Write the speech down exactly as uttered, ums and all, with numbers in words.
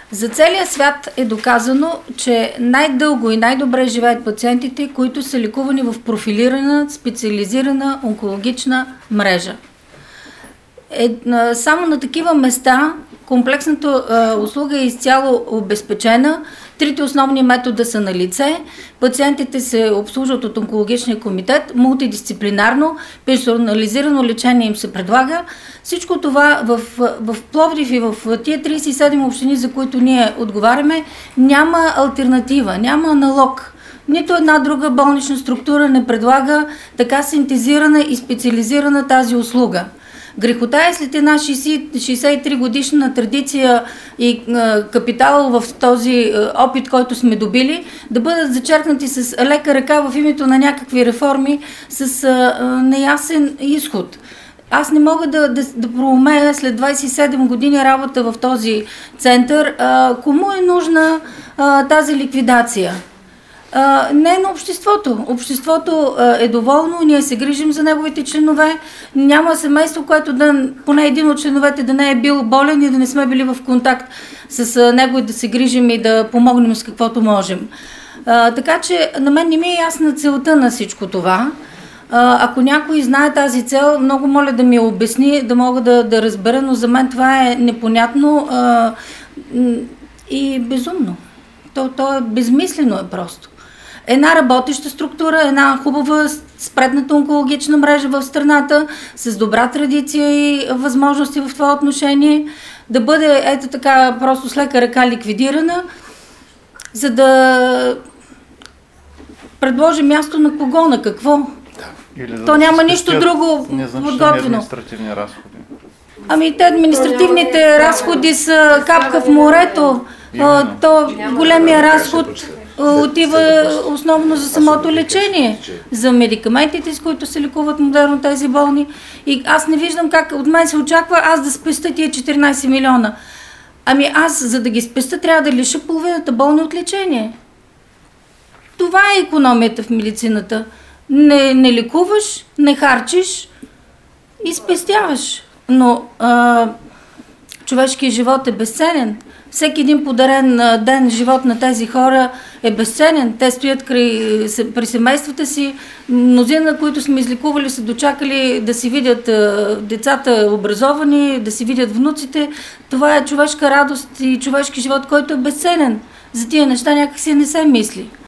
За целия свят е доказано, че най-дълго и най-добре живеят пациентите, които са лекувани в профилирана, специализирана онкологична мрежа. Е, само на такива места комплексната е, услуга е изцяло обезпечена. Трите основни метода са на лице. Пациентите се обслужват от онкологичния комитет, мултидисциплинарно, персонализирано лечение им се предлага. Всичко това в, в Пловдив и в тия тридесет и седем общини, за които ние отговаряме, няма алтернатива, няма аналог. Нито една друга болнична структура не предлага така синтезирана и специализирана тази услуга. Грехота е след една шейсет и три годишна традиция и е, капитал в този е, опит, който сме добили, да бъдат зачеркнати с лека ръка в името на някакви реформи с е, неясен изход. Аз не мога да, да, да проумея след двадесет и седем години работа в този център, а, кому е нужна а, тази ликвидация. А, не на обществото. Обществото а, е доволно, ние се грижим за неговите членове. Няма семейство, което да, поне един от членовете да не е бил болен и да не сме били в контакт с а, него и да се грижим и да помогнем с каквото можем. А, така че на мен не ми е ясна целта на всичко това. А, ако някой знае тази цел, много моля да ми я обясни, да мога да, да разбера, но за мен това е непонятно а, и безумно. То, то е безмислено е просто. Една работеща структура, една хубава спредната онкологична мрежа в страната, с добра традиция и възможности в това отношение, да бъде ето така просто с лека ръка ликвидирана, за да предложи място на кого, на какво. Или да То да няма нищо друго подготвено. Административни разходи. Ами те административните разходи са капка в морето. А, то големия разход отива основно за самото лечение, за медикаментите, с които се лекуват модерно тези болни. И аз не виждам как от мен се очаква аз да спестя тия четиринадесет милиона. Ами аз, за да ги спестя, трябва да лиша половината болни от лечение. Това е икономията в медицината. Не, не лекуваш, не харчиш и спестяваш. Но а, човешкият живот е безценен. Всеки един подарен а, ден живот на тези хора е безценен. Те стоят край, при семействата си. Мнозина, които сме излекували, са дочакали да си видят а, децата образовани, да си видят внуците. Това е човешка радост и човешки живот, който е безценен. За тия неща някакси не се мисли.